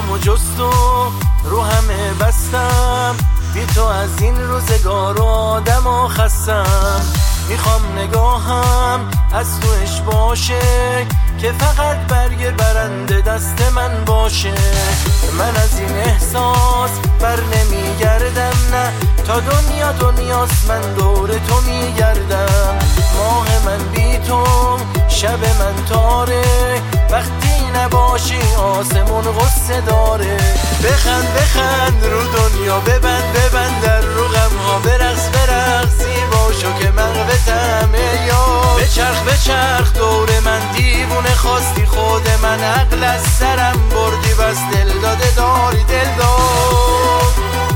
چشامو جستو رو همه بستم، بی تو از این روزگار و آدم خستم. میخوام نگاهم از توش باشه که فقط برگ برنده دست من باشه. من از این احساس بر نمیگردم، نه تا دنیا دنیاست من دور تو میگردم. ماه من بی تو شب من تاره، وقتی نباشی آسمون غصه داره. بخند بخند رو دنیا، ببند ببند در رو غم ها، برقص برقص زیبا شو که مغبتمه. یا بچرخ بچرخ دور من دیوونه، خواستی خود من عقل از سرم بردی، بس دل داده داری دل دار.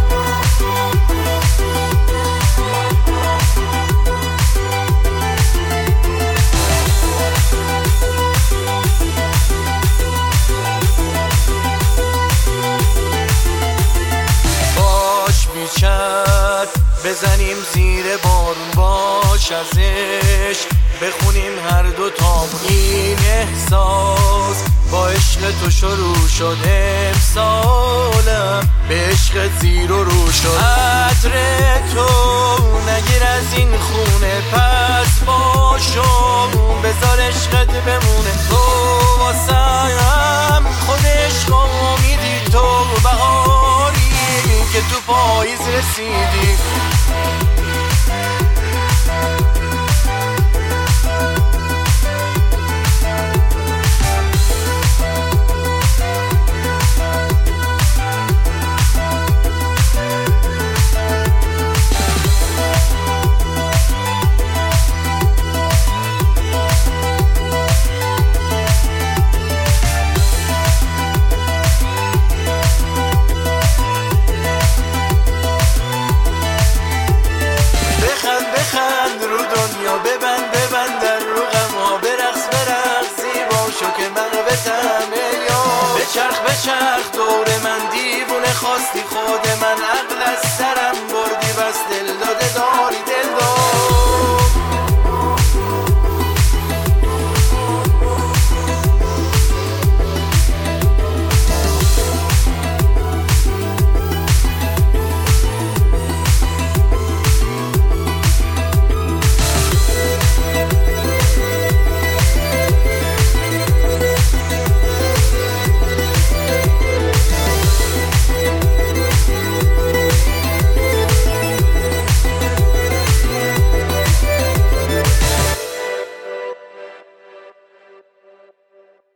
بزنیم زیر بارون، باش ازش بخونیم هر دو تامون. این احساس با عشق تو شروع شد، امسالم به عشق زیر و رو شد. عطر تو نگیر از این خونه، پس باشو بذار عشقت بمونه. تو واسم خود عشق امیدی، تو بهاری که تو پاییز رسیدی. بخند رو دنیا، ببند ببند در رو غم ها، برقص برقص زیبا شو که مغبتمه. یا بچرخ بچرخ دور من دیوونه، خواستی خود من